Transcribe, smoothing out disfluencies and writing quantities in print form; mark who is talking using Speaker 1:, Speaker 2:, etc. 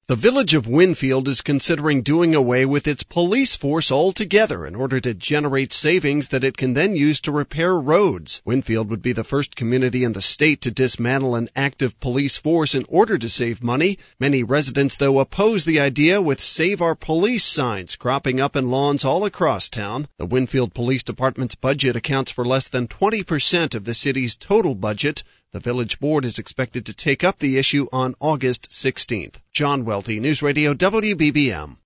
Speaker 1: The village of Winfield is considering doing away with its police force altogether in order to generate savings that it can then use to repair roads. Winfield would be the first community in the state to dismantle an active police force in order to save money. Many residents, though, oppose the idea, with Save Our Police signs cropping up in lawns all across town. The Winfield Police Department's budget accounts for less than 20% of the city's total budget. The village board is expected to take up the issue on August 16th. John Welty, News Radio WBBM.